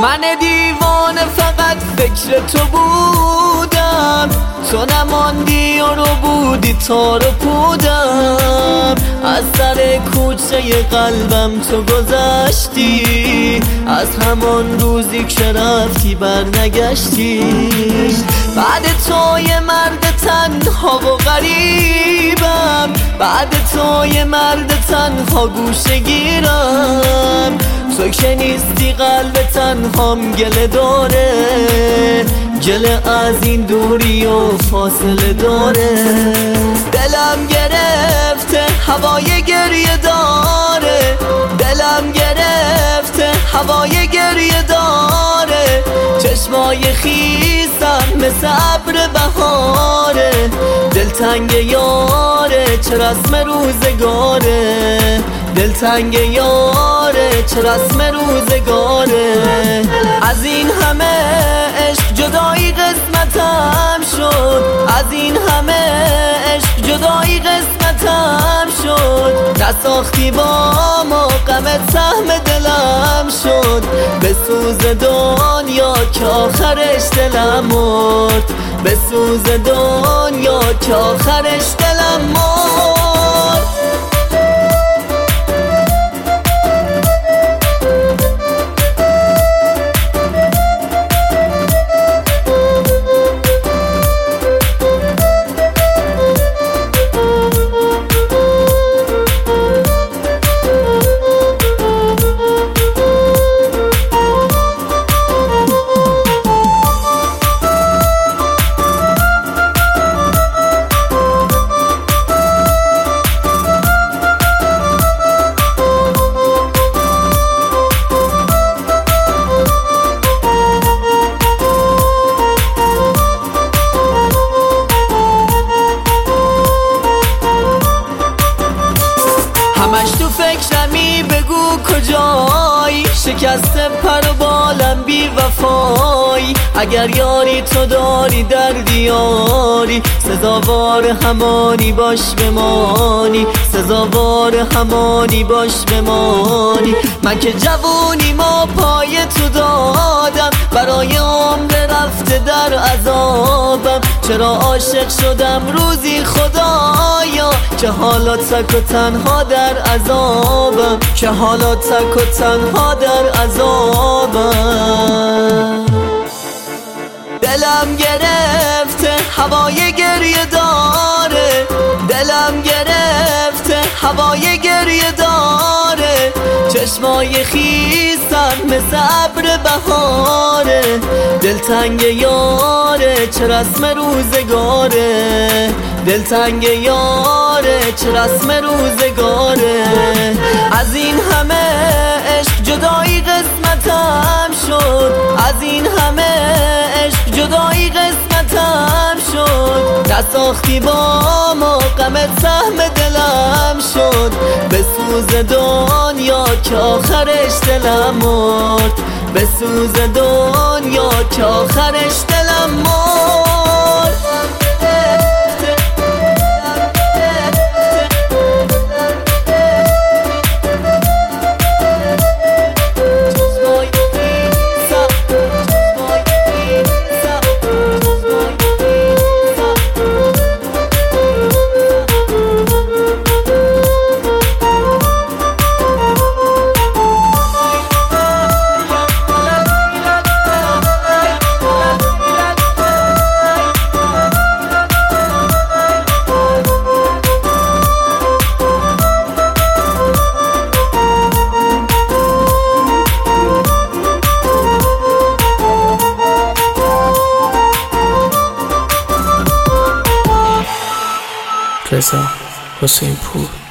من دیوانه فقط فکر تو بودم، تو نماندی و رو بودی تار و پودم. از سر کوچه قلبم تو گذشتی، از همان روزی که رفتی بر نگشتی. بعد تو یه مرد تنها و غریبم، بعد تو یه مرد تنها گوشه گیرم. تو که نیستی قلب تنهام گله داره، گله از این دوری و فاصله داره. دلم گرفته هوای گریه داره، دلم گرفته هوای گریه داره. چشمای خیسم مثل ابر بهاره، دلتنگ یاره چه رسم روزگاره. دلتنگ یاره چه رسم روزگاره. از این همه عشق جدایی قسمتم شد، از این همه عشق جدایی قسمتم شد. نساختی با ما غم سهم دلم شد، به سوز دنیا که آخرش دلم مرد، به سوز دنیا که آخرش دلم مرد. همش تو فکرمی بگو کجایی، شکسته پر و بالم بی وفایی. اگر یاری تو داری در دیاری، سزاوار همانی باش بمانی، سزاوار همانی باش بمانی. من که جوونی ما پای تو دادم، برای عمر رفته در عذابم. چرا عاشق شدم روزی خدایا، که حالا تک و تنها در عذابم، که حالا تک و تنها در عذابم. دلم گرفته هوای گریه داره، دلم گرفته هوای گریه داره. چشمای خیسم مثل ابر بهاره، دلتنگ یاره چه رسم روزگاره. دلتنگ یاره چه رسم روزگاره. از این همه عشق جدایی قسمتم شد، از این همه عشق جدایی قسمتم شد. نساختی با ما غم سهم دلم شد، به سوز دنیا که آخرش دلم مرد، به سوز دنیا که آخرش دلم مرد. رضا حسین پور.